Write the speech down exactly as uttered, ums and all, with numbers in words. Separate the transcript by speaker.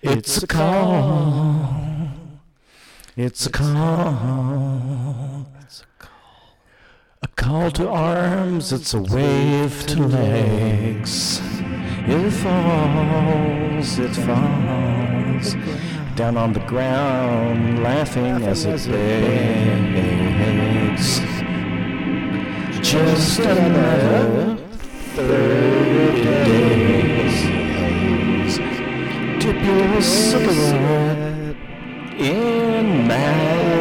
Speaker 1: It's a call. It's a call. A call to arms. It's a wave to legs. It falls. It falls. Down on the ground, laughing as it begs. Just another thirty days. Dip your cigarette in my